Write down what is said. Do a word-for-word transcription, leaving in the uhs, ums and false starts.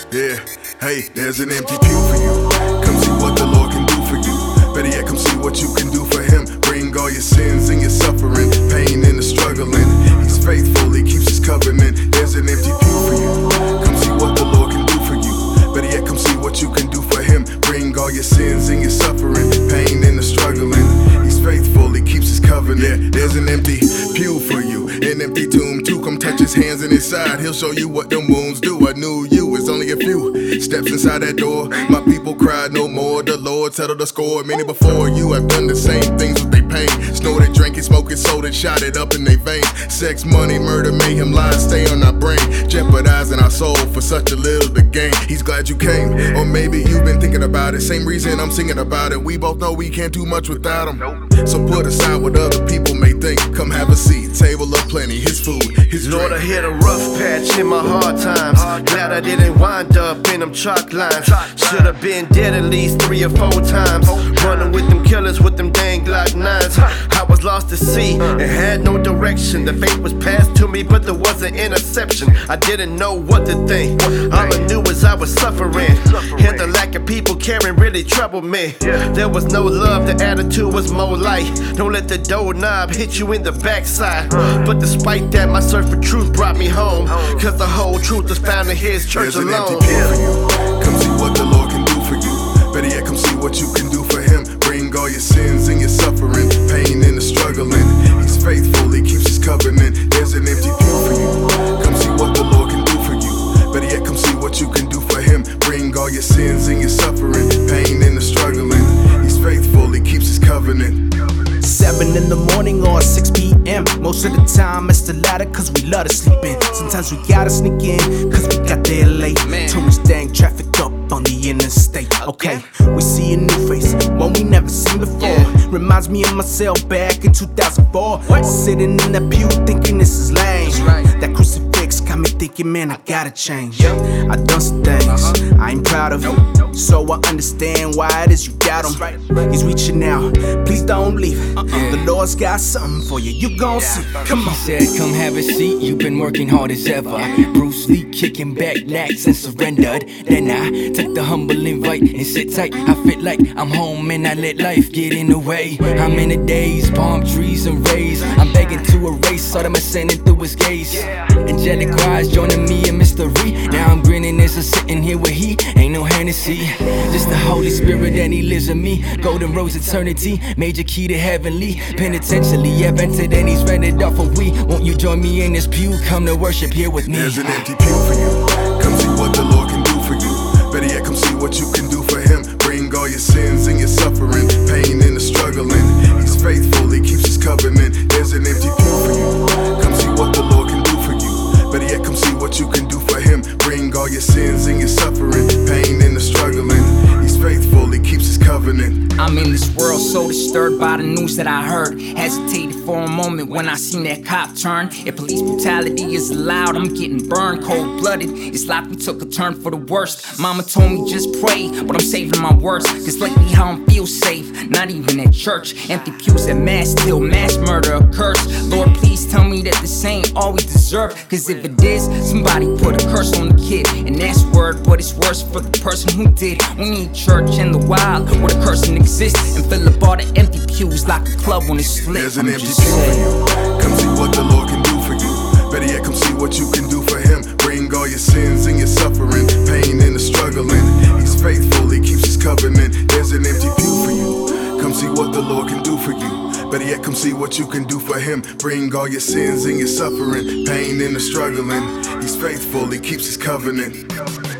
Yeah, hey, there's an empty pew for you. Come see what the Lord can do for you. Better yet, come see what you can do for Him. Bring all your sins and your suffering, pain and the struggling. He's faithful, He keeps His covenant. There's an empty pew for you. Come see what the Lord can do for you. Better yet, come see what you can do for Him. Bring all your sins and your suffering, pain and the struggling. He's faithful, He keeps His covenant. Yeah, there's an empty pew for you, an empty tomb too. Come touch His hands in His side, He'll show you what them wounds do. I knew you, it's only a few steps inside that door. My people cried no more, the Lord settled the score. Many before you have done the same things with their pain. Snorted, drank it, smoked it, sold it, shot it up in their veins. Sex, money, murder, mayhem, lies stay on our brain, jeopardizing our soul for such a little to gain. He's glad you came, or maybe you've been thinking about it. Same reason I'm singing about it. We both know we can't do much without Him. So put aside what other people may think. Come have a seat, table of plenty, His food, His drink. Lord, I hit a rough patch in my hard times. Glad I didn't wind up in them chalk lines. Should've been dead at least three or four times. Running with them killers with them dang Glock nines. I was lost at sea and had no direction. The fate was passed to me, but there was an interception. I didn't know what to think. All I knew was I was suffering, and the lack of people caring really troubled me. There was no love, the attitude was more light. Don't let the doorknob hit you in the backside. But despite that, my search for truth brought me home, cause the whole truth is found in His church There's alone. An empty pew for you. Come see what the Lord can do for you. Better yet, come see what you can do for Him. Bring all your sins and your suffering, pain and the struggling. He's faithful, He keeps His covenant. There's an empty pew for you. Come see what the Lord can do for you. Better yet, come see what you can do for Him. Bring all your sins and your suffering, pain and the struggling. He's faithful, He keeps His covenant. Seven in the morning or six p m Most of the time it's the latter, cause we love to sleep in. Sometimes we gotta sneak in, cause we got there late. Too much dang traffic up on the interstate. Okay, we see a new face, one we never seen before. Reminds me of myself back in two thousand four. Sitting in that pew thinking this is lame. That crucifix got me thinking, man, I gotta change. I done some things I ain't proud of, so I understand why it is you doubt Him. He's reaching out, please don't leave. The Lord's got something for you, you gon' see. Come on. He said, come have a seat, you've been working hard as ever. Bruce Lee kicking back, lax and surrendered. Then I took the humble invite and sit tight. I feel like I'm home and I let life get in the way. I'm in the days, palm trees and rays. I'm begging to erase all that my sinning through His gaze. Angelic choirs joining me in mystery. Now I'm grinning as I'm sitting here with He. Ain't no Hennessy, just the Holy Spirit and He lives in me. Golden rose eternity, major key to heavenly. Penitentially, I've entered and He's rented off a we. Won't you join me in this pew? Come to worship here with me. There's an empty pew for you. Come see what the Lord can do for you. Better yet, come see what you can do for Him. Bring all your sins and your suffering, pain and the struggling. He's faithful, He keeps His covenant. There's an empty pew for you. Come see what the Lord can do for you. Better yet, come see what you can do for Him. Bring all your sins and your suffering, pain and the struggling. He's faithful, He keeps His covenant. I'm in this world so disturbed by the news that I heard. Hesitated for a moment when I seen that cop turn. If police brutality is allowed, I'm getting burned cold-blooded. It's like we took a turn for the worst. Mama told me just pray, but I'm saving my words. Cause lately I don't feel safe, not even at church. Empty pews at mass till mass murder occurs. Lord, please tell me that this ain't all we deserve. Cause if it is, somebody put a curse on the kid. And that's word, but it's worse for the person who did. We need church in the wild where the cursing exists. And fill up all the empty pews like a club when it's lit. There's an empty pew for you. Come see what the Lord can do for you. Better yet, come see what you can do for Him. Bring all your sins and your suffering, pain and the struggling. He's faithful, He keeps His covenant. There's an empty pew for you. Come see what the Lord can do for you. Better yet, come see what you can do for Him. Bring all your sins and your suffering, pain and the struggling. He's faithful, He keeps His covenant.